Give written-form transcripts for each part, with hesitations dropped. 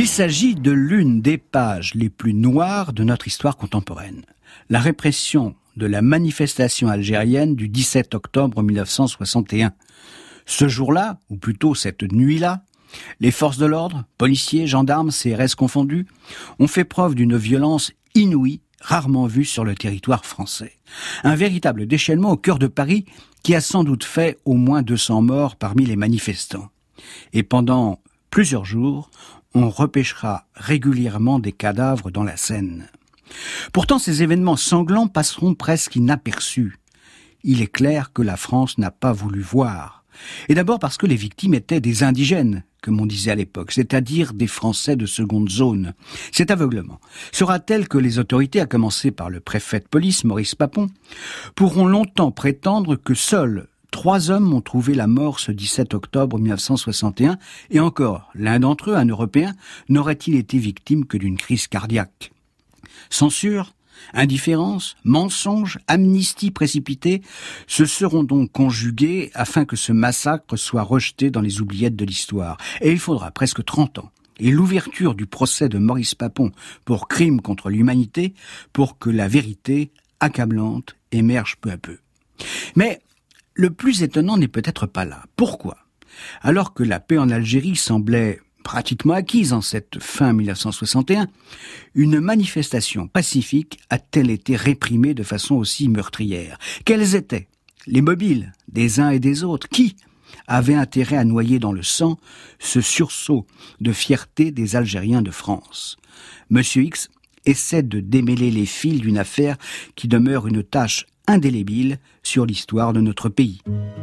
s'agit de l'une des pages les plus noires de notre histoire contemporaine. La répression de la manifestation algérienne du 17 octobre 1961. Ce jour-là, ou plutôt cette nuit-là, les forces de l'ordre, policiers, gendarmes, CRS confondus, ont fait preuve d'une violence inouïe, rarement vue sur le territoire français. Un véritable déchaînement au cœur de Paris qui a sans doute fait au moins 200 morts parmi les manifestants. Et pendant plusieurs jours, on repêchera régulièrement des cadavres dans la Seine. Pourtant, ces événements sanglants passeront presque inaperçus. Il est clair que la France n'a pas voulu voir. Et d'abord parce que les victimes étaient des indigènes, comme on disait à l'époque, c'est-à-dire des Français de seconde zone. Cet aveuglement sera tel que les autorités, à commencer par le préfet de police, Maurice Papon, pourront longtemps prétendre que seuls 3 hommes ont trouvé la mort ce 17 octobre 1961, et encore, l'un d'entre eux, un Européen, n'aurait-il été victime que d'une crise cardiaque. Censure, indifférence, mensonge, amnistie précipitée se seront donc conjugués afin que ce massacre soit rejeté dans les oubliettes de l'histoire. Et il faudra presque 30 ans et l'ouverture du procès de Maurice Papon pour crime contre l'humanité pour que la vérité accablante émerge peu à peu. Mais le plus étonnant n'est peut-être pas là. Pourquoi ? Alors que la paix en Algérie semblait pratiquement acquise en cette fin 1961, une manifestation pacifique a-t-elle été réprimée de façon aussi meurtrière ? Quels étaient les mobiles des uns et des autres ? Qui avait intérêt à noyer dans le sang ce sursaut de fierté des Algériens de France ? Monsieur X essaie de démêler les fils d'une affaire qui demeure une tache indélébile sur l'histoire de notre pays.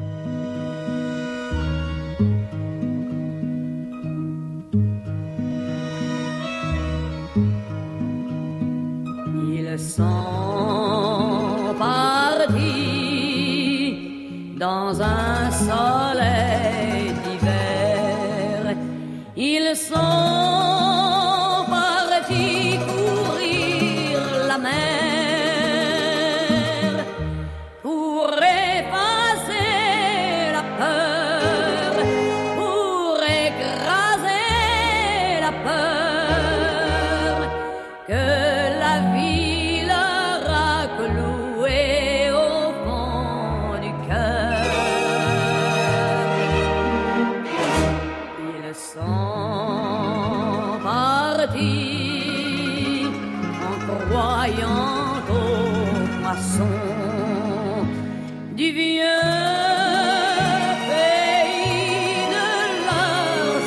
Ils sont partis dans un soleil d'hiver. Ils sont partis courir la mer pour effacer la peur, pour écraser la peur que la vie leur a clouée au fond du cœur. Ils sont partis en croyant aux moissons du vieux pays de leurs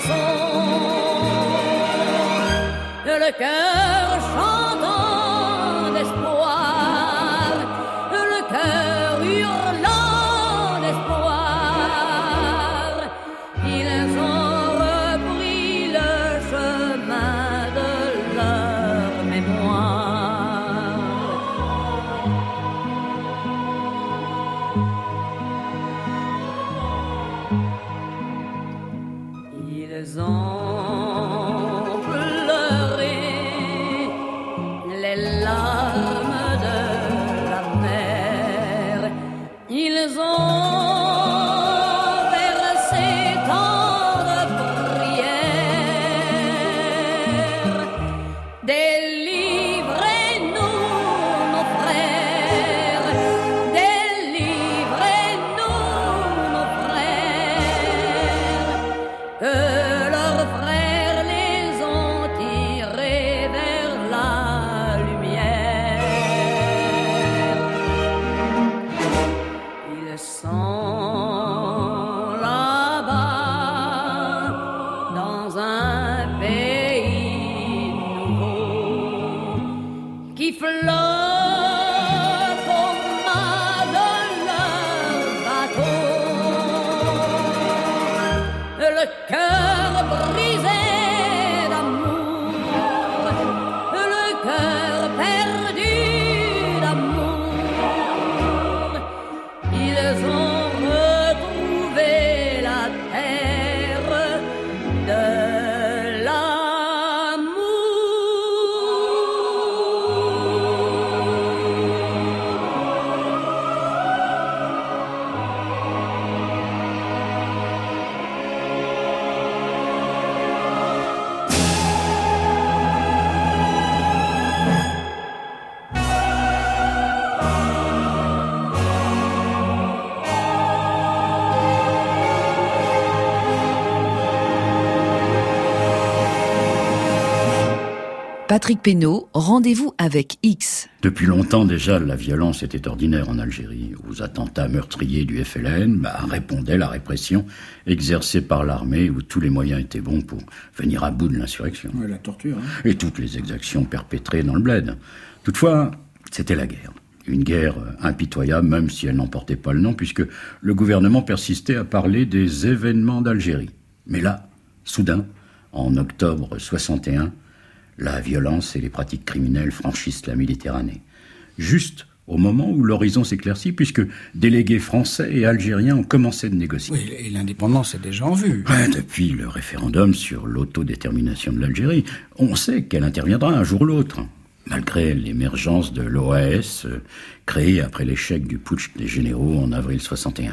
chansons, de le cœur chantant d'espoir, le cœur hurlant d'espoir. Ils ont repris le chemin de leur mémoire. Patrick Pénaud, rendez-vous avec X. Depuis longtemps déjà, la violence était ordinaire en Algérie. Aux attentats meurtriers du FLN, répondait la répression exercée par l'armée où tous les moyens étaient bons pour venir à bout de l'insurrection. Ouais, la torture. Et toutes les exactions perpétrées dans le bled. Toutefois, c'était la guerre. Une guerre impitoyable, même si elle n'en portait pas le nom, puisque le gouvernement persistait à parler des événements d'Algérie. Mais là, soudain, en octobre 61, la violence et les pratiques criminelles franchissent la Méditerranée. Juste au moment où l'horizon s'éclaircit, puisque délégués français et algériens ont commencé de négocier. Oui, et l'indépendance est déjà en vue. Ouais, depuis le référendum sur l'autodétermination de l'Algérie, on sait qu'elle interviendra un jour ou l'autre. Malgré l'émergence de l'OAS, créée après l'échec du putsch des généraux en avril 61.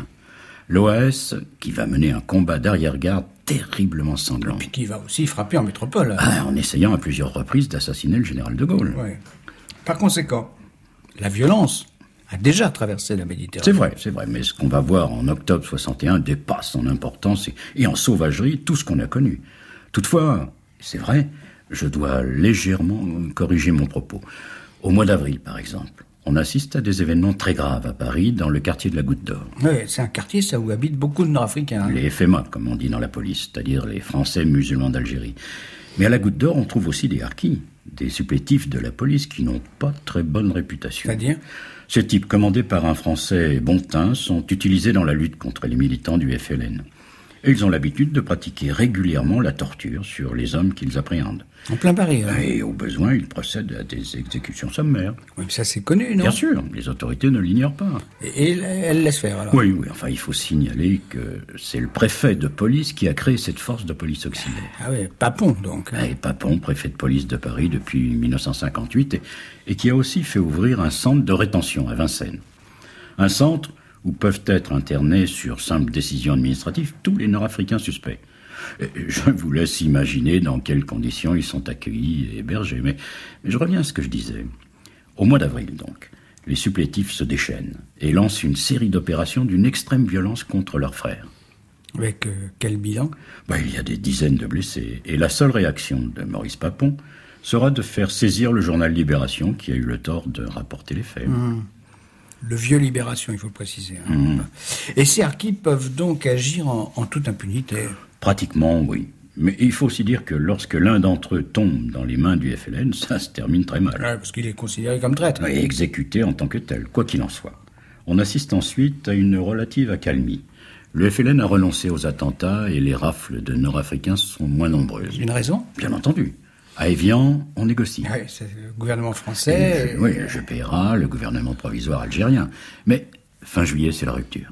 L'OAS qui va mener un combat d'arrière-garde terriblement sanglant. Et puis qui va aussi frapper en métropole. En essayant à plusieurs reprises d'assassiner le général de Gaulle. Ouais. Par conséquent, la violence a déjà traversé la Méditerranée. C'est vrai, mais ce qu'on va voir en octobre 61 dépasse en importance et en sauvagerie tout ce qu'on a connu. Toutefois, c'est vrai, je dois légèrement corriger mon propos. Au mois d'avril, par exemple, on assiste à des événements très graves à Paris, dans le quartier de la Goutte d'Or. Oui, c'est un quartier ça, où habitent beaucoup de Nord-Africains. Les FMA, comme on dit dans la police, c'est-à-dire les Français musulmans d'Algérie. Mais à la Goutte d'Or, on trouve aussi des harkis, des supplétifs de la police qui n'ont pas très bonne réputation. C'est-à-dire ? Ces types, commandés par un Français bon teint, sont utilisés dans la lutte contre les militants du FLN. Et ils ont l'habitude de pratiquer régulièrement la torture sur les hommes qu'ils appréhendent. En plein Paris. Hein. Et au besoin, ils procèdent à des exécutions sommaires. Oui, mais ça c'est connu, non ? Bien sûr, les autorités ne l'ignorent pas. Et elles laissent faire, alors ? Oui, enfin, il faut signaler que c'est le préfet de police qui a créé cette force de police auxiliaire. Ah oui, Papon, donc. Et Papon, préfet de police de Paris depuis 1958, et qui a aussi fait ouvrir un centre de rétention à Vincennes. Un centre où peuvent être internés sur simple décision administrative tous les Nord-Africains suspects. Et je vous laisse imaginer dans quelles conditions ils sont accueillis et hébergés. Mais je reviens à ce que je disais. Au mois d'avril, donc, les supplétifs se déchaînent et lancent une série d'opérations d'une extrême violence contre leurs frères. Avec quel bilan ? Il y a des dizaines de blessés. Et la seule réaction de Maurice Papon sera de faire saisir le journal Libération, qui a eu le tort de rapporter les faits. Le vieux Libération, il faut le préciser. Hein. Et ces harkis peuvent donc agir en toute impunité ? Pratiquement, oui. Mais il faut aussi dire que lorsque l'un d'entre eux tombe dans les mains du FLN, ça se termine très mal. Ouais, parce qu'il est considéré comme traître. Et exécuté en tant que tel, quoi qu'il en soit. On assiste ensuite à une relative accalmie. Le FLN a renoncé aux attentats et les rafles de Nord-Africains sont moins nombreuses. Une raison ? Bien entendu. À Évian, on négocie. Oui, c'est le gouvernement français. Oui, le GPRA, le gouvernement provisoire algérien. Mais fin juillet, c'est la rupture.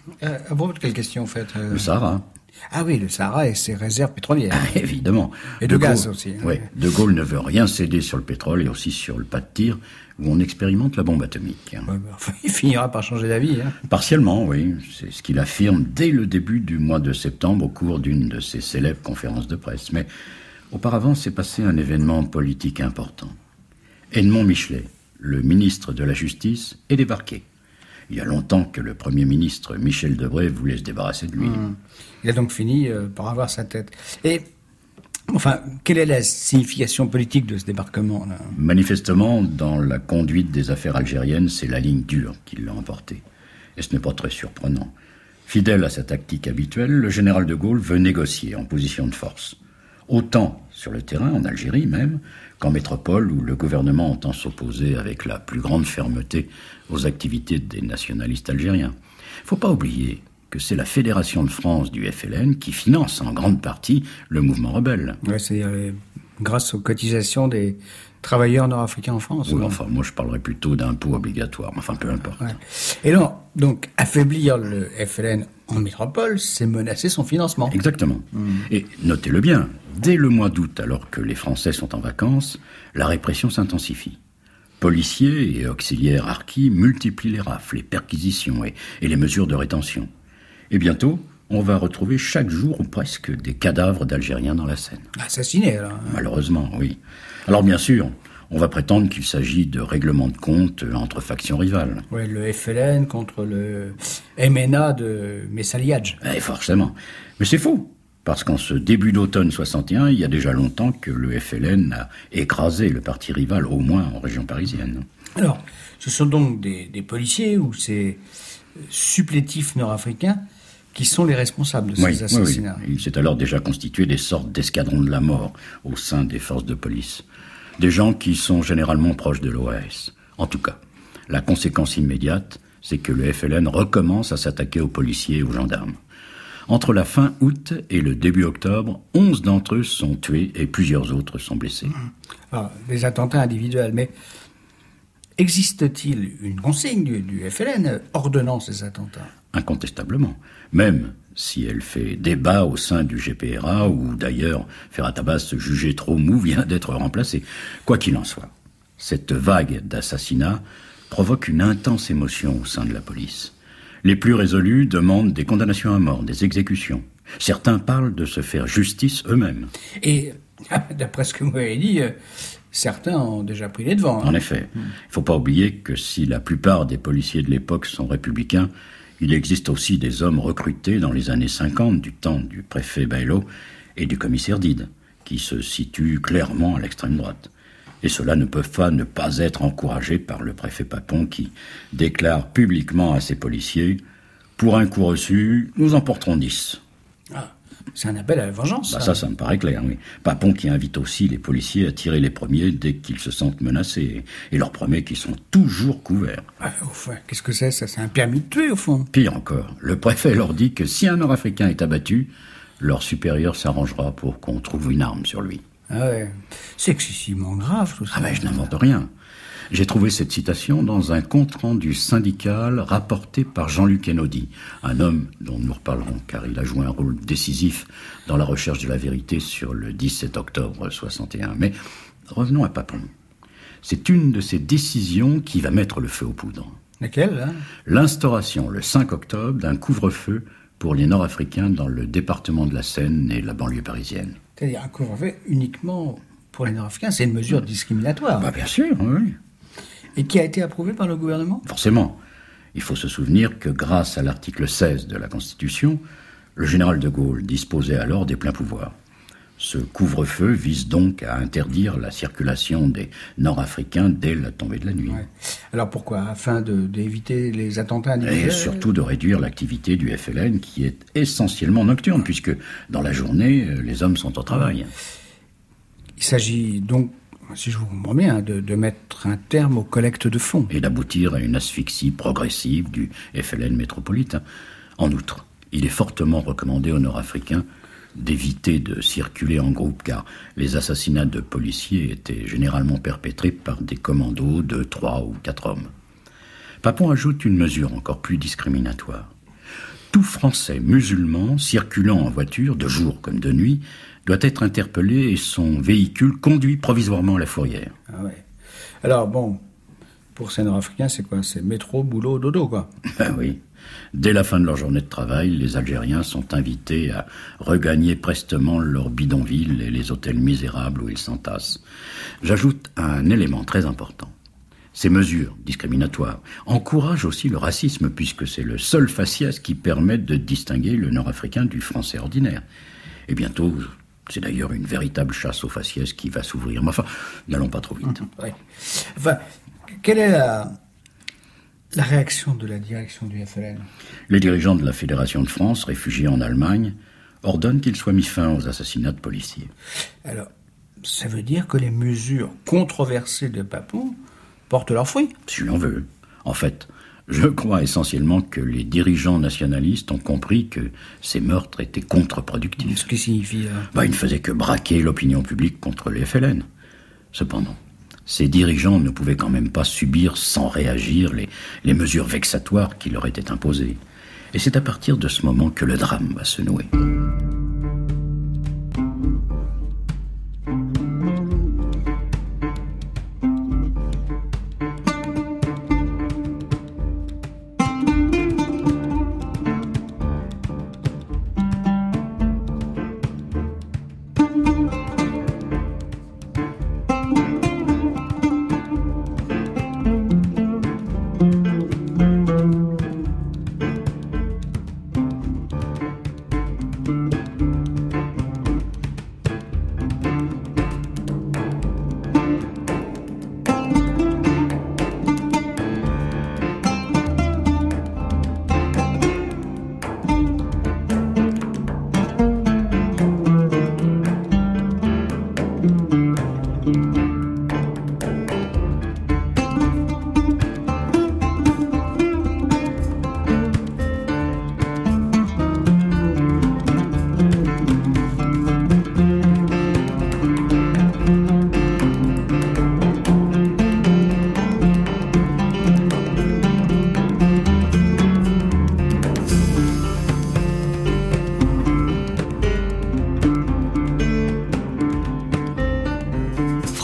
À propos de quelle question, en fait Le Sahara. Ah oui, le Sahara et ses réserves pétrolières. Évidemment. Et de gaz aussi. Oui, De Gaulle ne veut rien céder sur le pétrole et aussi sur le pas de tir, où on expérimente la bombe atomique. Il finira par changer d'avis. Hein. Partiellement, oui. C'est ce qu'il affirme dès le début du mois de septembre au cours d'une de ses célèbres conférences de presse. Mais auparavant, s'est passé un événement politique important. Edmond Michelet, le ministre de la Justice, est débarqué. Il y a longtemps que le Premier ministre Michel Debré voulait se débarrasser de lui. Il a donc fini par avoir sa tête. Et, enfin, quelle est la signification politique de ce débarquement là ? Manifestement, dans la conduite des affaires algériennes, c'est la ligne dure qui l'a emporté. Et ce n'est pas très surprenant. Fidèle à sa tactique habituelle, le général de Gaulle veut négocier en position de force. Autant sur le terrain, en Algérie même, qu'en métropole où le gouvernement entend s'opposer avec la plus grande fermeté aux activités des nationalistes algériens. Il ne faut pas oublier que c'est la Fédération de France du FLN qui finance en grande partie le mouvement rebelle. Ouais, c'est grâce aux cotisations des travailleurs nord-africains en France. Oui, enfin, moi je parlerais plutôt d'impôts obligatoires, enfin peu importe. Ouais. Et là, donc, affaiblir le FLN en métropole, c'est menacer son financement. Exactement. Et notez-le bien, dès le mois d'août, alors que les Français sont en vacances, la répression s'intensifie. Policiers et auxiliaires harkis multiplient les rafles, les perquisitions et les mesures de rétention. Et bientôt, on va retrouver chaque jour ou presque des cadavres d'Algériens dans la Seine. Assassinés, alors. Malheureusement, oui. Alors bien sûr, on va prétendre qu'il s'agit de règlements de compte entre factions rivales. Oui, le FLN contre le MNA de Messaliadj. Forcément. Mais c'est faux. Parce qu'en ce début d'automne 61, il y a déjà longtemps que le FLN a écrasé le parti rival, au moins en région parisienne. Alors, ce sont donc des policiers ou ces supplétifs nord-africains qui sont les responsables de ces assassinats. Oui. Il s'est alors déjà constitué des sortes d'escadrons de la mort au sein des forces de police. Des gens qui sont généralement proches de l'OAS. En tout cas, la conséquence immédiate, c'est que le FLN recommence à s'attaquer aux policiers et aux gendarmes. Entre la fin août et le début octobre, 11 d'entre eux sont tués et plusieurs autres sont blessés. Alors, des attentats individuels, mais existe-t-il une consigne du FLN ordonnant ces attentats ? Incontestablement. Même si elle fait débat au sein du GPRA, où d'ailleurs Ferhat Abbas, jugé trop mou, vient d'être remplacé. Quoi qu'il en soit, cette vague d'assassinats provoque une intense émotion au sein de la police. Les plus résolus demandent des condamnations à mort, des exécutions. Certains parlent de se faire justice eux-mêmes. Et, d'après ce que vous m'avez dit, certains ont déjà pris les devants. En effet, il ne faut pas oublier que si la plupart des policiers de l'époque sont républicains, il existe aussi des hommes recrutés dans les années 50, du temps du préfet Baillot et du commissaire Dide, qui se situent clairement à l'extrême droite. Et ceux-là ne peuvent pas ne pas être encouragés par le préfet Papon qui déclare publiquement à ses policiers « Pour un coup reçu, nous en porterons 10 ». C'est un appel à la vengeance. Ça me paraît clair, oui. Papon qui invite aussi les policiers à tirer les premiers dès qu'ils se sentent menacés et leur promet qu'ils sont toujours couverts. Enfin, qu'est-ce que c'est ça ? C'est un permis de tuer, au fond. Pire encore, le préfet leur dit que si un Nord-Africain est abattu, leur supérieur s'arrangera pour qu'on trouve une arme sur lui. Ah ouais, c'est excessivement grave tout ça. Je n'invente rien. J'ai trouvé cette citation dans un compte-rendu syndical rapporté par Jean-Luc Enaudi, un homme dont nous reparlerons car il a joué un rôle décisif dans la recherche de la vérité sur le 17 octobre 61. Mais revenons à Papon. C'est une de ces décisions qui va mettre le feu aux poudres. Laquelle, hein ? L'instauration le 5 octobre d'un couvre-feu pour les Nord-Africains dans le département de la Seine et la banlieue parisienne. C'est-à-dire un couvre-feu uniquement pour les Nord-Africains, c'est une mesure discriminatoire. Bien sûr, oui. Et qui a été approuvée par le gouvernement ? Forcément. Il faut se souvenir que grâce à l'article 16 de la Constitution, le général de Gaulle disposait alors des pleins pouvoirs. Ce couvre-feu vise donc à interdire la circulation des Nord-Africains dès la tombée de la nuit. Ouais. Alors pourquoi ? Afin d'éviter les attentats individuels ? Et surtout de réduire l'activité du FLN qui est essentiellement nocturne, puisque dans la journée, les hommes sont au travail. Il s'agit donc, si je vous comprends bien, de mettre un terme aux collectes de fonds. Et d'aboutir à une asphyxie progressive du FLN métropolitain. En outre, il est fortement recommandé aux Nord-Africains d'éviter de circuler en groupe, car les assassinats de policiers étaient généralement perpétrés par des commandos de 3 ou 4 hommes. Papon ajoute une mesure encore plus discriminatoire. Tout Français musulman circulant en voiture, de jour comme de nuit, doit être interpellé et son véhicule conduit provisoirement à la fourrière. Ah ouais. Alors bon, pour ces Nord-Africains, c'est quoi ? C'est métro, boulot, dodo, quoi. Oui. Dès la fin de leur journée de travail, les Algériens sont invités à regagner prestement leurs bidonvilles et les hôtels misérables où ils s'entassent. J'ajoute un élément très important. Ces mesures discriminatoires encouragent aussi le racisme, puisque c'est le seul faciès qui permet de distinguer le Nord-Africain du Français ordinaire. Et bientôt, c'est d'ailleurs une véritable chasse aux faciès qui va s'ouvrir. Mais enfin, n'allons pas trop vite. Ouais. Enfin, quelle est la réaction de la direction du FLN ? Les dirigeants de la Fédération de France, réfugiés en Allemagne, ordonnent qu'il soit mis fin aux assassinats de policiers. Alors, ça veut dire que les mesures controversées de Papon portent leurs fruits ? Si l'on veut. En fait, je crois essentiellement que les dirigeants nationalistes ont compris que ces meurtres étaient contre-productifs. Ce qui signifie... Ils ne faisaient que braquer l'opinion publique contre les FLN. Cependant, ces dirigeants ne pouvaient quand même pas subir sans réagir les mesures vexatoires qui leur étaient imposées. Et c'est à partir de ce moment que le drame va se nouer.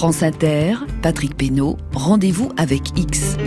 France Inter, Patrick Pénaud, rendez-vous avec X.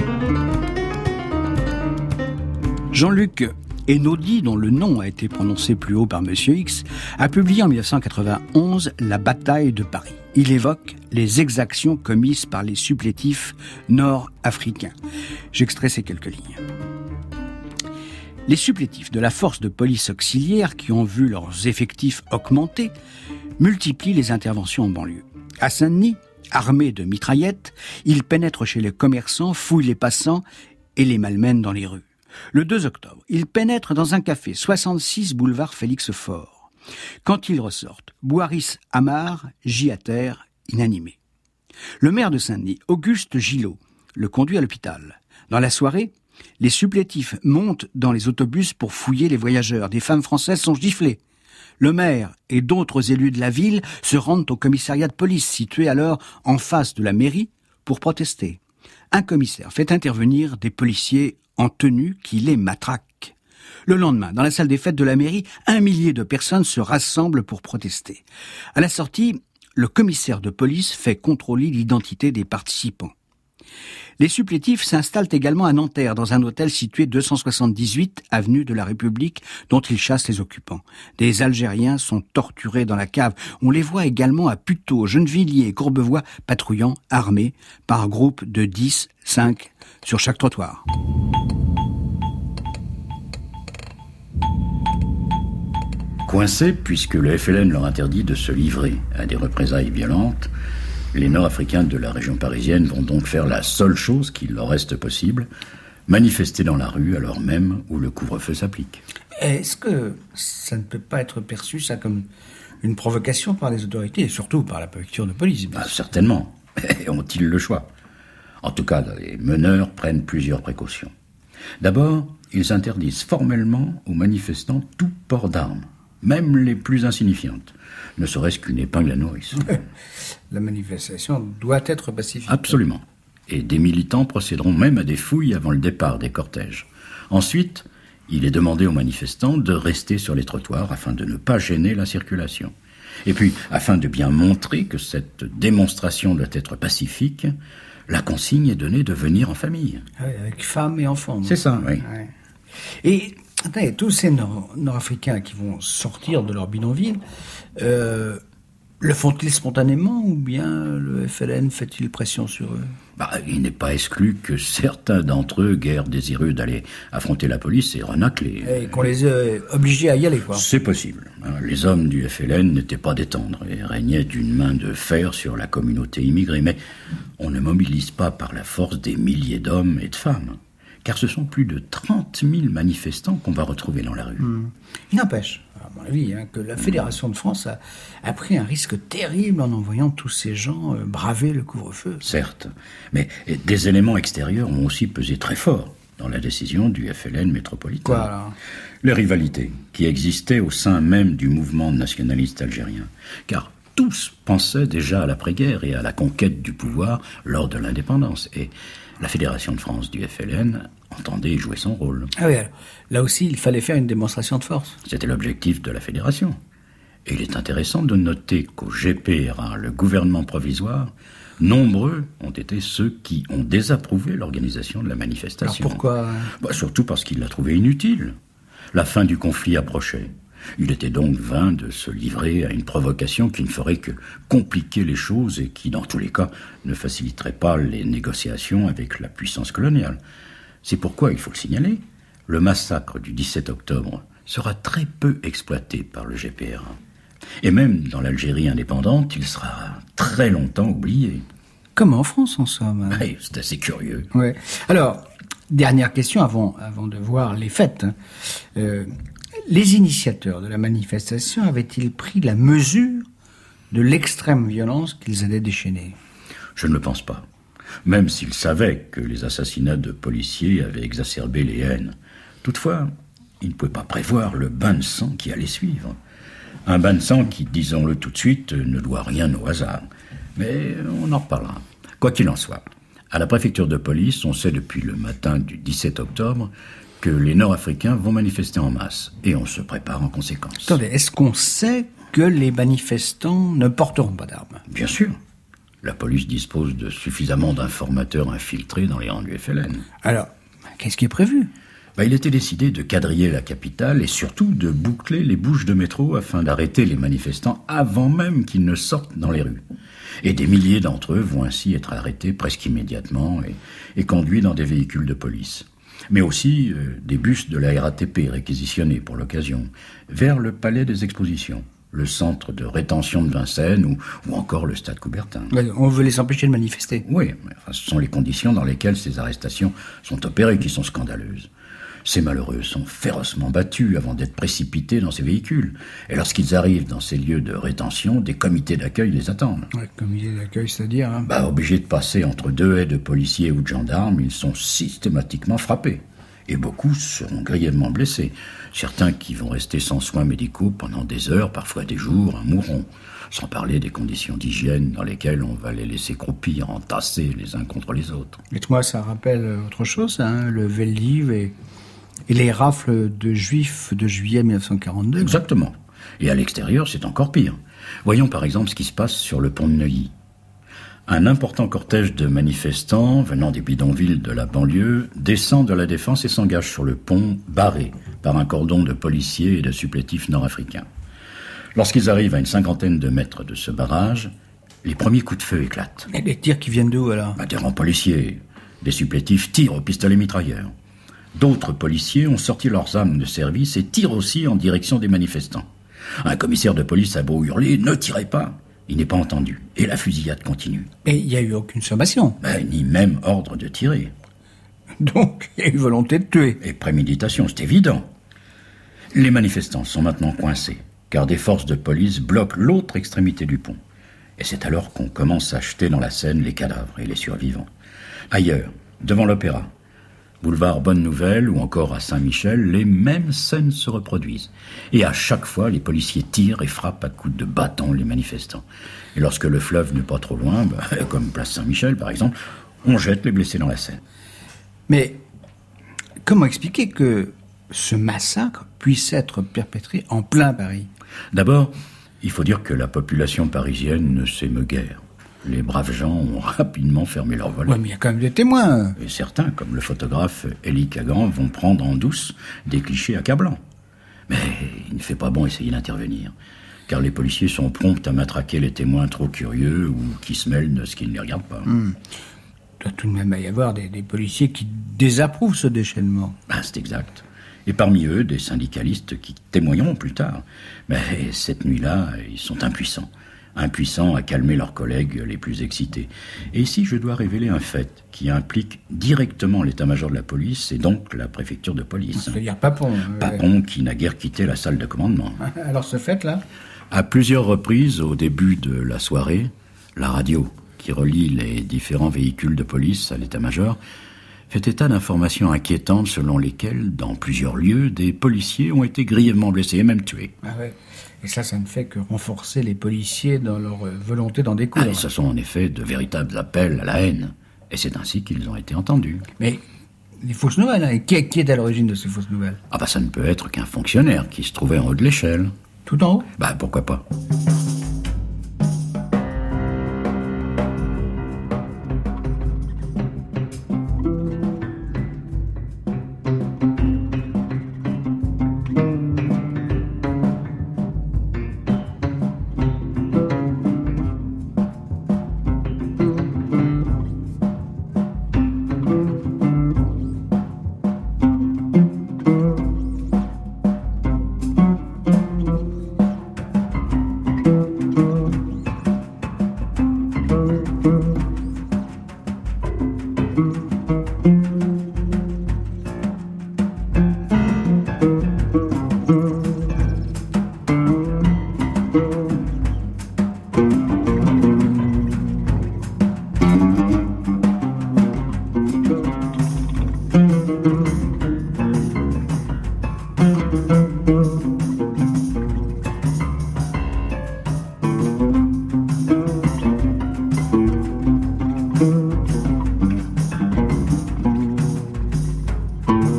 Jean-Luc Einaudi, dont le nom a été prononcé plus haut par Monsieur X, a publié en 1991 La bataille de Paris. Il évoque les exactions commises par les supplétifs nord-africains. J'extrais ces quelques lignes. Les supplétifs de la force de police auxiliaire, qui ont vu leurs effectifs augmenter, multiplient les interventions en banlieue. À Saint-Denis, armés de mitraillettes, ils pénètrent chez les commerçants, fouillent les passants et les malmènent dans les rues. Le 2 octobre, ils pénètrent dans un café, 66 boulevard Félix Faure. Quand ils ressortent, Boiris Amar gît à terre, inanimé. Le maire de Saint-Denis, Auguste Gillot, le conduit à l'hôpital. Dans la soirée, les supplétifs montent dans les autobus pour fouiller les voyageurs. Des femmes françaises sont giflées. Le maire et d'autres élus de la ville se rendent au commissariat de police, situé alors en face de la mairie, pour protester. Un commissaire fait intervenir des policiers en tenue qui les matraquent. Le lendemain, dans la salle des fêtes de la mairie, 1 millier de personnes se rassemblent pour protester. À la sortie, le commissaire de police fait contrôler l'identité des participants. Les supplétifs s'installent également à Nanterre, dans un hôtel situé 278 avenue de la République, dont ils chassent les occupants. Des Algériens sont torturés dans la cave. On les voit également à Puteaux, Gennevilliers, Courbevoie, patrouillant, armés, par groupe de 10, 5 sur chaque trottoir. Coincés, puisque le FLN leur interdit de se livrer à des représailles violentes, les Nord-Africains de la région parisienne vont donc faire la seule chose qu'il leur reste possible, manifester dans la rue alors même où le couvre-feu s'applique. Est-ce que ça ne peut pas être perçu, ça, comme une provocation par les autorités, et surtout par la préfecture de police? Certainement. Ont-ils le choix? En tout cas, les meneurs prennent plusieurs précautions. D'abord, ils interdisent formellement aux manifestants tout port d'armes, même les plus insignifiantes, ne serait-ce qu'une épingle à nourrice. La manifestation doit être pacifique. Absolument. Et des militants procéderont même à des fouilles avant le départ des cortèges. Ensuite, il est demandé aux manifestants de rester sur les trottoirs afin de ne pas gêner la circulation. Et puis, afin de bien montrer que cette démonstration doit être pacifique, la consigne est donnée de venir en famille. Oui, avec femmes et enfants. C'est ça, oui. Ouais. Et attendez, tous ces Nord-Africains qui vont sortir de leur bidonville, le font-ils spontanément ou bien le FLN fait-il pression sur eux? Il n'est pas exclu que certains d'entre eux, guère désireux d'aller affronter la police, aient renâclé. Et qu'on les ait obligés à y aller, quoi. C'est possible. Les hommes du FLN n'étaient pas des tendres et régnaient d'une main de fer sur la communauté immigrée. Mais on ne mobilise pas par la force des milliers d'hommes et de femmes. Car ce sont plus de 30 000 manifestants qu'on va retrouver dans la rue. Il n'empêche, à mon avis, que la Fédération de France a pris un risque terrible en envoyant tous ces gens braver le couvre-feu. Certes, mais des éléments extérieurs ont aussi pesé très fort dans la décision du FLN métropolitain. Quoi alors? Les rivalités qui existaient au sein même du mouvement nationaliste algérien. Car tous pensaient déjà à l'après-guerre et à la conquête du pouvoir lors de l'indépendance. Et la Fédération de France du FLN entendait y jouer son rôle. Ah oui, alors, là aussi, il fallait faire une démonstration de force. C'était l'objectif de la Fédération. Et il est intéressant de noter qu'au GPRA, le gouvernement provisoire, nombreux ont été ceux qui ont désapprouvé l'organisation de la manifestation. Alors pourquoi? Surtout parce qu'ils la trouvaient inutile. La fin du conflit approchait. Il était donc vain de se livrer à une provocation qui ne ferait que compliquer les choses et qui, dans tous les cas, ne faciliterait pas les négociations avec la puissance coloniale. C'est pourquoi, il faut le signaler, le massacre du 17 octobre sera très peu exploité par le GPRA. Et même dans l'Algérie indépendante, il sera très longtemps oublié. Comme en France, en somme. Oui, c'est assez curieux. Ouais. Alors, dernière question avant de voir les faits. Les initiateurs de la manifestation avaient-ils pris la mesure de l'extrême violence qu'ils allaient déchaîner? Je ne le pense pas. Même s'ils savaient que les assassinats de policiers avaient exacerbé les haines. Toutefois, ils ne pouvaient pas prévoir le bain de sang qui allait suivre. Un bain de sang qui, disons-le tout de suite, ne doit rien au hasard. Mais on en reparlera. Quoi qu'il en soit, à la préfecture de police, on sait depuis le matin du 17 octobre que les Nord-Africains vont manifester en masse. Et on se prépare en conséquence. Attendez, est-ce qu'on sait que les manifestants ne porteront pas d'armes? Bien sûr. La police dispose de suffisamment d'informateurs infiltrés dans les rangs du FLN. Alors, qu'est-ce qui est prévu ? Il était décidé de quadriller la capitale et surtout de boucler les bouches de métro afin d'arrêter les manifestants avant même qu'ils ne sortent dans les rues. Et des milliers d'entre eux vont ainsi être arrêtés presque immédiatement et conduits dans des véhicules de police. Mais aussi des bus de la RATP réquisitionnés pour l'occasion, vers le palais des expositions, le centre de rétention de Vincennes ou encore le stade Coubertin. On veut les empêcher de manifester. Oui, mais ce sont les conditions dans lesquelles ces arrestations sont opérées qui sont scandaleuses. Ces malheureux sont férocement battus avant d'être précipités dans ces véhicules. Et lorsqu'ils arrivent dans ces lieux de rétention, des comités d'accueil les attendent. Comités d'accueil, c'est-à-dire Obligés de passer entre deux haies de policiers ou de gendarmes, ils sont systématiquement frappés. Et beaucoup seront grièvement blessés. Certains qui vont rester sans soins médicaux pendant des heures, parfois des jours, en mourront. Sans parler des conditions d'hygiène dans lesquelles on va les laisser croupir, entassés les uns contre les autres. Et moi, ça rappelle autre chose, le Veldiv et les rafles de juifs de juillet 1942. Exactement. Et à l'extérieur, c'est encore pire. Voyons par exemple ce qui se passe sur le pont de Neuilly. Un important cortège de manifestants venant des bidonvilles de la banlieue descend de la Défense et s'engage sur le pont, barré par un cordon de policiers et de supplétifs nord-africains. Lorsqu'ils arrivent à une 50aine de mètres de ce barrage, les premiers coups de feu éclatent. Et les tirs qui viennent d'où alors ? Des rangs policiers. Des supplétifs tirent au pistolet mitrailleur. D'autres policiers ont sorti leurs armes de service et tirent aussi en direction des manifestants. Un commissaire de police a beau hurler « Ne tirez pas !» Il n'est pas entendu. Et la fusillade continue. Et il n'y a eu aucune sommation. Ni même ordre de tirer. Donc, il y a eu volonté de tuer. Et préméditation, c'est évident. Les manifestants sont maintenant coincés, car des forces de police bloquent l'autre extrémité du pont. Et c'est alors qu'on commence à jeter dans la Seine les cadavres et les survivants. Ailleurs, devant l'Opéra, boulevard Bonne Nouvelle ou encore à Saint-Michel, les mêmes scènes se reproduisent. Et à chaque fois, les policiers tirent et frappent à coups de bâton les manifestants. Et lorsque le fleuve n'est pas trop loin, comme place Saint-Michel par exemple, on jette les blessés dans la Seine. Mais comment expliquer que ce massacre puisse être perpétré en plein Paris ? D'abord, il faut dire que la population parisienne ne s'émeut guère. Les braves gens ont rapidement fermé leurs volets. Oui, mais il y a quand même des témoins. Et certains, comme le photographe Élie Kagan, vont prendre en douce des clichés accablants. Mais il ne fait pas bon essayer d'intervenir, car les policiers sont prompts à matraquer les témoins trop curieux ou qui se mêlent de ce qui ne les regarde pas. Il doit tout de même y avoir des policiers qui désapprouvent ce déchaînement. C'est exact. Et parmi eux, des syndicalistes qui témoigneront plus tard. Mais cette nuit-là, ils sont impuissants à calmer leurs collègues les plus excités. Et ici, je dois révéler un fait qui implique directement l'état-major de la police et donc la préfecture de police. C'est-à-dire Papon. Papon qui n'a guère quitté la salle de commandement. Alors ce fait-là ? À plusieurs reprises, au début de la soirée, la radio, qui relie les différents véhicules de police à l'état-major, fait état d'informations inquiétantes selon lesquelles, dans plusieurs lieux, des policiers ont été grièvement blessés et même tués. Et ça ne fait que renforcer les policiers dans leur volonté d'en découdre. Ce sont en effet de véritables appels à la haine. Et c'est ainsi qu'ils ont été entendus. Mais les fausses nouvelles, qui est à l'origine de ces fausses nouvelles ? Ça ne peut être qu'un fonctionnaire qui se trouvait en haut de l'échelle. Tout en haut ? Pourquoi pas.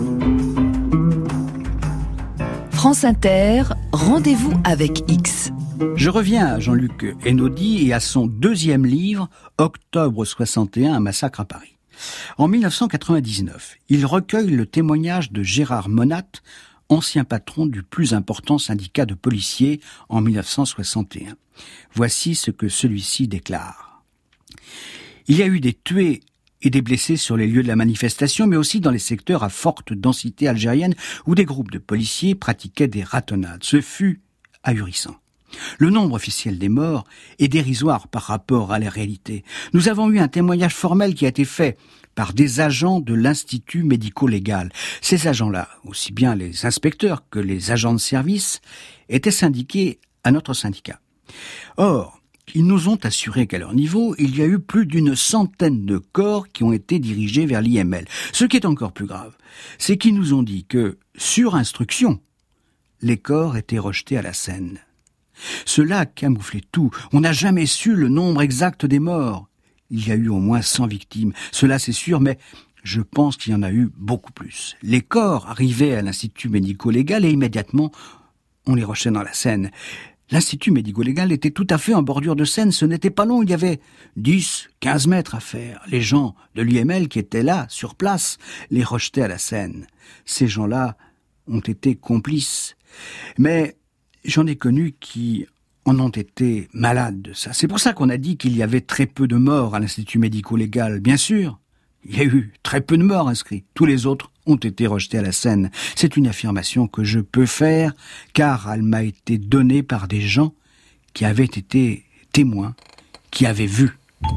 France Inter, rendez-vous avec X. Je reviens à Jean-Luc Einaudi et à son deuxième livre, Octobre 61, un massacre à Paris. En 1999, il recueille le témoignage de Gérard Monat, ancien patron du plus important syndicat de policiers en 1961. Voici ce que celui-ci déclare. Il y a eu des tués et des blessés sur les lieux de la manifestation, mais aussi dans les secteurs à forte densité algérienne où des groupes de policiers pratiquaient des ratonnades. Ce fut ahurissant. Le nombre officiel des morts est dérisoire par rapport à la réalité. Nous avons eu un témoignage formel qui a été fait par des agents de l'Institut médico-légal. Ces agents-là, aussi bien les inspecteurs que les agents de service, étaient syndiqués à notre syndicat. Or, ils nous ont assuré qu'à leur niveau, il y a eu plus d'une centaine de corps qui ont été dirigés vers l'IML. Ce qui est encore plus grave, c'est qu'ils nous ont dit que, sur instruction, les corps étaient rejetés à la Seine. Cela camouflait tout. On n'a jamais su le nombre exact des morts. Il y a eu au moins 100 victimes. Cela c'est sûr, mais je pense qu'il y en a eu beaucoup plus. Les corps arrivaient à l'Institut médico-légal et immédiatement, on les rejetait dans la Seine. L'Institut médico-légal était tout à fait en bordure de Seine. Ce n'était pas long, il y avait 10, 15 mètres à faire. Les gens de l'IML qui étaient là, sur place, les rejetaient à la Seine. Ces gens-là ont été complices. Mais j'en ai connu qui en ont été malades de ça. C'est pour ça qu'on a dit qu'il y avait très peu de morts à l'Institut médico-légal. Bien sûr, il y a eu très peu de morts inscrits. Tous les autres ont été rejetés à la Seine. C'est une affirmation que je peux faire, car elle m'a été donnée par des gens qui avaient été témoins, qui avaient vu.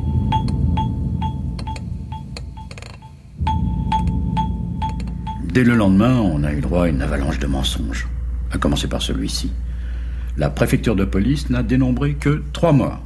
Dès le lendemain, on a eu droit à une avalanche de mensonges, à commencer par celui-ci. La préfecture de police n'a dénombré que 3 morts.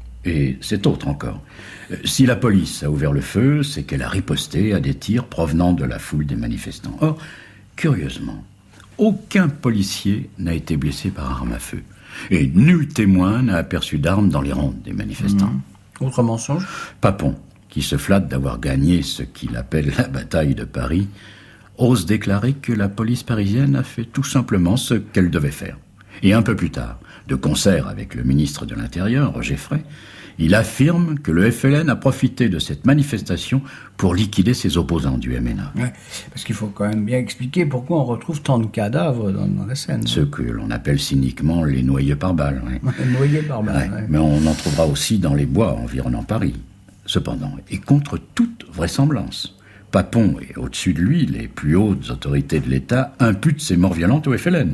Et c'est autre encore. Si la police a ouvert le feu, c'est qu'elle a riposté à des tirs provenant de la foule des manifestants. Or, curieusement, aucun policier n'a été blessé par arme à feu. Et nul témoin n'a aperçu d'armes dans les rangs des manifestants. Autre mensonge ? Papon, qui se flatte d'avoir gagné ce qu'il appelle la bataille de Paris, ose déclarer que la police parisienne a fait tout simplement ce qu'elle devait faire. Et un peu plus tard, de concert avec le ministre de l'Intérieur, Roger Frey, il affirme que le FLN a profité de cette manifestation pour liquider ses opposants du MNA. Ouais, parce qu'il faut quand même bien expliquer pourquoi on retrouve tant de cadavres dans la Seine. Ceux que l'on appelle cyniquement les noyés par balle. Ouais. Noyés par balle, ouais. Mais on en trouvera aussi dans les bois environnant Paris. Cependant, et contre toute vraisemblance, Papon et au-dessus de lui, les plus hautes autorités de l'État imputent ces morts violentes au FLN.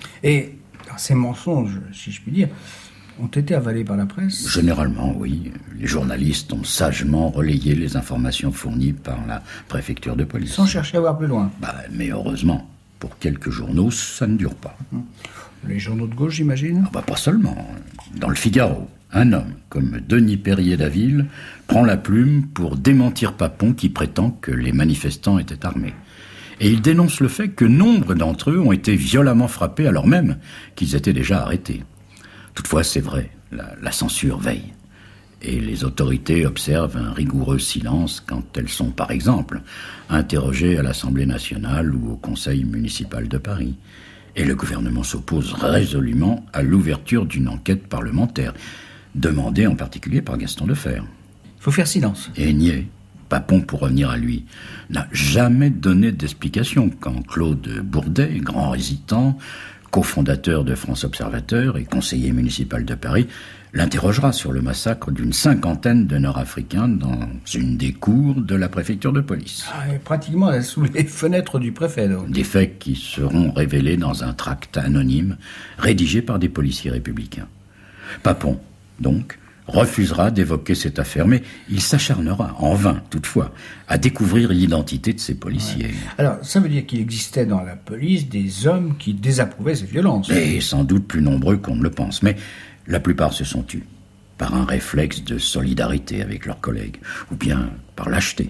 Et ces mensonges, si je puis dire, ont été avalés par la presse ? Généralement, oui. Les journalistes ont sagement relayé les informations fournies par la préfecture de police. Sans chercher à voir plus loin. Mais heureusement, pour quelques journaux, ça ne dure pas. Les journaux de gauche, j'imagine ? Pas seulement. Dans le Figaro, un homme comme Denis Périer-Daville prend la plume pour démentir Papon qui prétend que les manifestants étaient armés. Et il dénonce le fait que nombre d'entre eux ont été violemment frappés alors même qu'ils étaient déjà arrêtés. Toutefois, c'est vrai, la censure veille. Et les autorités observent un rigoureux silence quand elles sont, par exemple, interrogées à l'Assemblée nationale ou au Conseil municipal de Paris. Et le gouvernement s'oppose résolument à l'ouverture d'une enquête parlementaire, demandée en particulier par Gaston Defferre. Il faut faire silence. Et nier. Papon, pour revenir à lui, n'a jamais donné d'explication quand Claude Bourdet, grand résident, cofondateur de France Observateur et conseiller municipal de Paris, l'interrogera sur le massacre d'une 50aine de Nord-Africains dans une des cours de la préfecture de police. Pratiquement sous les fenêtres du préfet, donc. Des faits qui seront révélés dans un tract anonyme rédigé par des policiers républicains. Papon, donc, refusera d'évoquer cette affaire, mais il s'acharnera, en vain toutefois, à découvrir l'identité de ces policiers. Ouais. Alors, ça veut dire qu'il existait dans la police des hommes qui désapprouvaient ces violences. Et sans doute plus nombreux qu'on ne le pense, mais la plupart se sont tus, par un réflexe de solidarité avec leurs collègues, ou bien par lâcheté.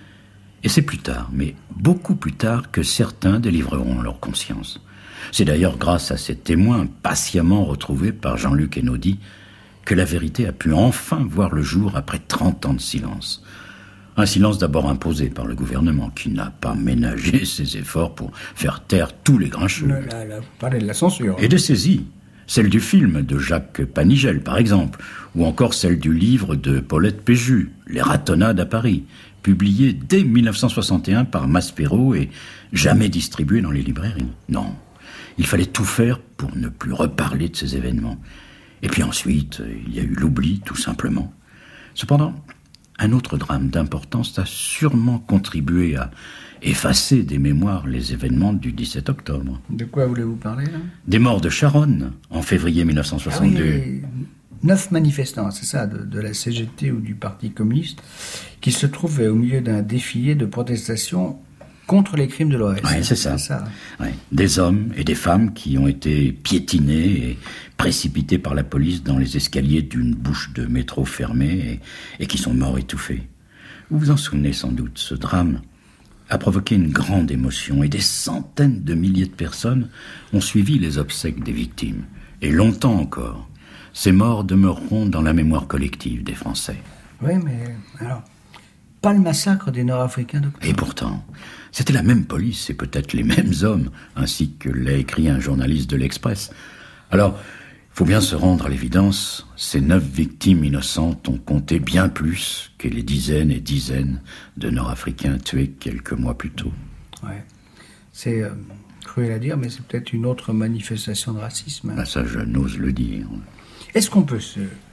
Et c'est plus tard, mais beaucoup plus tard, que certains délivreront leur conscience. C'est d'ailleurs grâce à ces témoins patiemment retrouvés par Jean-Luc Einaudi que la vérité a pu enfin voir le jour après 30 ans de silence. Un silence d'abord imposé par le gouvernement, qui n'a pas ménagé ses efforts pour faire taire tous les grincheux. Vous parlez de la censure. Et de saisie, Celle du film de Jacques Panigel, par exemple, ou encore celle du livre de Paulette Péju, Les ratonnades à Paris, publié dès 1961 par Maspero et jamais distribué dans les librairies. Non, il fallait tout faire pour ne plus reparler de ces événements. Et puis ensuite, il y a eu l'oubli, tout simplement. Cependant, un autre drame d'importance a sûrement contribué à effacer des mémoires les événements du 17 octobre. De quoi voulez-vous parler, là? Des morts de Charonne, en février 1962. Ah oui, 9 manifestants, c'est ça, de la CGT ou du Parti communiste, qui se trouvaient au milieu d'un défilé de protestation contre les crimes de l'OS. Oui, c'est ça. Ouais. Des hommes et des femmes qui ont été piétinés et précipités par la police dans les escaliers d'une bouche de métro fermée et qui sont morts étouffés. Vous vous en souvenez sans doute, ce drame a provoqué une grande émotion et des centaines de milliers de personnes ont suivi les obsèques des victimes. Et longtemps encore, ces morts demeureront dans la mémoire collective des Français. Oui, mais alors, pas le massacre des Nord-Africains d'octobre. Et pourtant, c'était la même police et peut-être les mêmes hommes, ainsi que l'a écrit un journaliste de l'Express. Alors, il faut bien se rendre à l'évidence, ces 9 victimes innocentes ont compté bien plus que les dizaines et dizaines de Nord-Africains tués quelques mois plus tôt. Ouais. C'est cruel à dire, mais c'est peut-être une autre manifestation de racisme. Ben ça, je n'ose le dire. Est-ce qu'on peut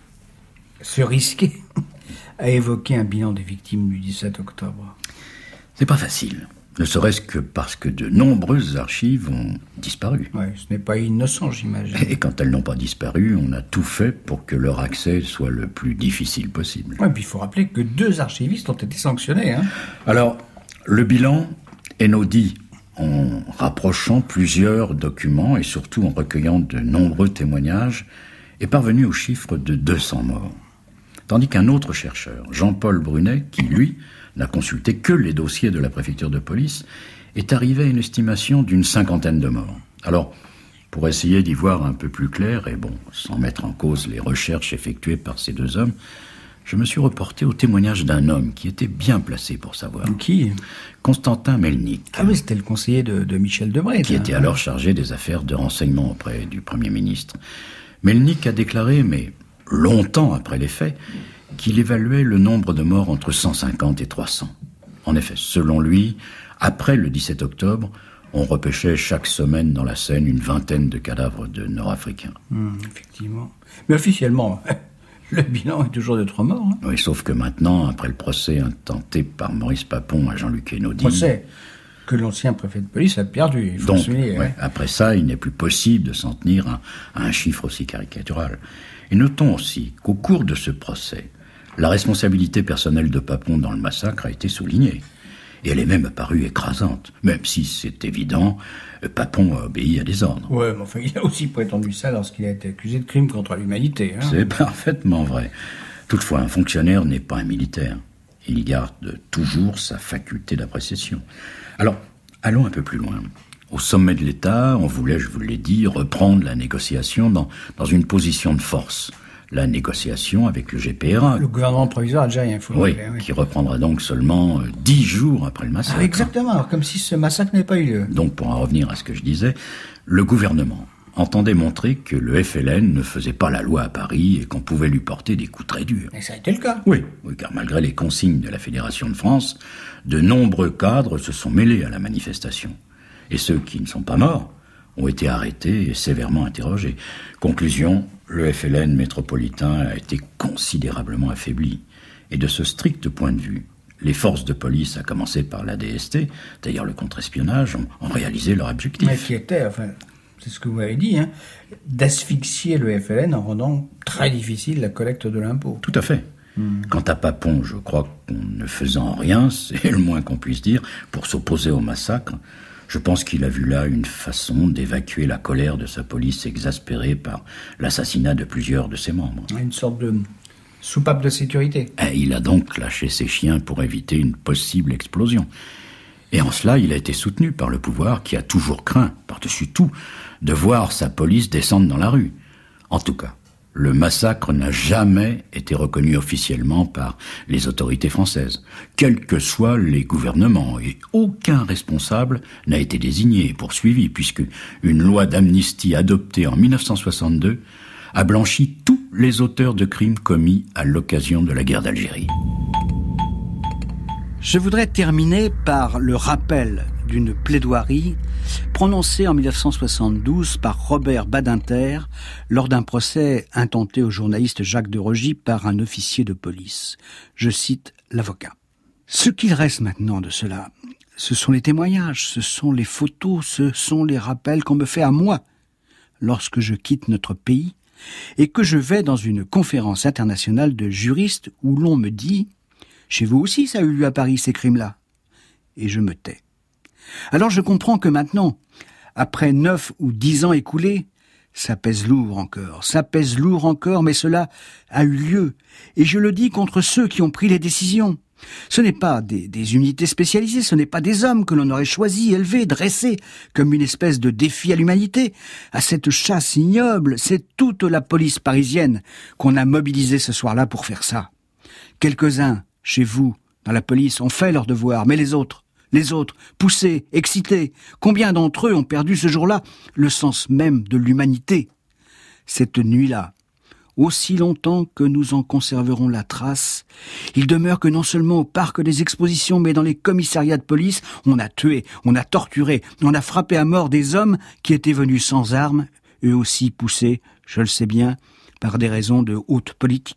se risquer à évoquer un bilan des victimes du 17 octobre? C'est pas facile. Ne serait-ce que parce que de nombreuses archives ont disparu. Oui, ce n'est pas innocent, j'imagine. Et quand elles n'ont pas disparu, on a tout fait pour que leur accès soit le plus difficile possible. Oui, puis il faut rappeler que 2 archivistes ont été sanctionnés. Hein. Alors, le bilan est naudit en rapprochant plusieurs documents et surtout en recueillant de nombreux témoignages, est parvenu au chiffre de 200 morts. Tandis qu'un autre chercheur, Jean-Paul Brunet, qui, lui, n'a consulté que les dossiers de la préfecture de police, est arrivé à une estimation d'une 50aine de morts. Alors, pour essayer d'y voir un peu plus clair, et bon, sans mettre en cause les recherches effectuées par ces 2 hommes, je me suis reporté au témoignage d'un homme qui était bien placé pour savoir. Qui? Constantin Melnik. Ah oui, c'était le conseiller de Michel Debré. Qui était alors chargé des affaires de renseignement auprès du Premier ministre. Melnik a déclaré, mais longtemps après les faits, qu'il évaluait le nombre de morts entre 150 et 300. En effet, selon lui, après le 17 octobre, on repêchait chaque semaine dans la Seine une 20aine de cadavres de Nord-Africains. Effectivement. Mais officiellement, le bilan est toujours de 3 morts. Hein. Oui, sauf que maintenant, après le procès intenté par Maurice Papon à Jean-Luc Einaudi... Procès que l'ancien préfet de police a perdu, il faut le souligner. Ouais, après ça, il n'est plus possible de s'en tenir à un chiffre aussi caricatural. Et notons aussi qu'au cours de ce procès, la responsabilité personnelle de Papon dans le massacre a été soulignée. Et elle est même apparue écrasante. Même si, c'est évident, Papon a obéi à des ordres. Ouais, mais enfin, il a aussi prétendu ça lorsqu'il a été accusé de crime contre l'humanité. Hein. C'est parfaitement vrai. Toutefois, un fonctionnaire n'est pas un militaire. Il garde toujours sa faculté d'appréciation. Alors, allons un peu plus loin. Au sommet de l'État, on voulait, je vous l'ai dit, reprendre la négociation dans une position de force. La négociation avec le GPRA. Le gouvernement provisoire algérien, il faut le rappeler. Oui, qui reprendra donc seulement 10 jours après le massacre. Ah, exactement, alors, comme si ce massacre n'avait pas eu lieu. Donc, pour en revenir à ce que je disais, le gouvernement entendait montrer que le FLN ne faisait pas la loi à Paris et qu'on pouvait lui porter des coups très durs. Et ça a été le cas. Oui, car malgré les consignes de la Fédération de France, de nombreux cadres se sont mêlés à la manifestation. Et ceux qui ne sont pas morts ont été arrêtés et sévèrement interrogés. Conclusion, le FLN métropolitain a été considérablement affaibli. Et de ce strict point de vue, les forces de police, à commencer par la DST, d'ailleurs le contre-espionnage, ont réalisé leur objectif. Mais qui était, enfin, c'est ce que vous avez dit, hein, d'asphyxier le FLN en rendant très difficile la collecte de l'impôt. Tout à fait. Quant à Papon, je crois qu'en ne faisant rien, c'est le moins qu'on puisse dire, pour s'opposer au massacre, je pense qu'il a vu là une façon d'évacuer la colère de sa police exaspérée par l'assassinat de plusieurs de ses membres. Une sorte de soupape de sécurité. Et il a donc lâché ses chiens pour éviter une possible explosion. Et en cela, il a été soutenu par le pouvoir qui a toujours craint, par-dessus tout, de voir sa police descendre dans la rue. En tout cas, Le massacre n'a jamais été reconnu officiellement par les autorités françaises, quels que soient les gouvernements, et aucun responsable n'a été désigné et poursuivi, puisque une loi d'amnistie adoptée en 1962 a blanchi tous les auteurs de crimes commis à l'occasion de la guerre d'Algérie. Je voudrais terminer par le rappel d'une plaidoirie prononcée en 1972 par Robert Badinter lors d'un procès intenté au journaliste Jacques de Rogy par un officier de police. Je cite l'avocat. « Ce qu'il reste maintenant de cela, ce sont les témoignages, ce sont les photos, ce sont les rappels qu'on me fait à moi lorsque je quitte notre pays et que je vais dans une conférence internationale de juristes où l'on me dit « Chez vous aussi ça a eu lieu à Paris, ces crimes-là » et je me tais. Alors je comprends que maintenant, après 9 ou 10 ans écoulés, ça pèse lourd encore, mais cela a eu lieu. Et je le dis contre ceux qui ont pris les décisions. Ce n'est pas des unités spécialisées, ce n'est pas des hommes que l'on aurait choisis, élevés, dressés, comme une espèce de défi à l'humanité. À cette chasse ignoble, c'est toute la police parisienne qu'on a mobilisée ce soir-là pour faire ça. Quelques-uns, chez vous, dans la police, ont fait leur devoir, mais les autres, poussés, excités, combien d'entre eux ont perdu ce jour-là le sens même de l'humanité? Cette nuit-là, aussi longtemps que nous en conserverons la trace, il demeure que non seulement au parc des expositions, mais dans les commissariats de police, on a tué, on a torturé, on a frappé à mort des hommes qui étaient venus sans armes, eux aussi poussés, je le sais bien, par des raisons de haute politique.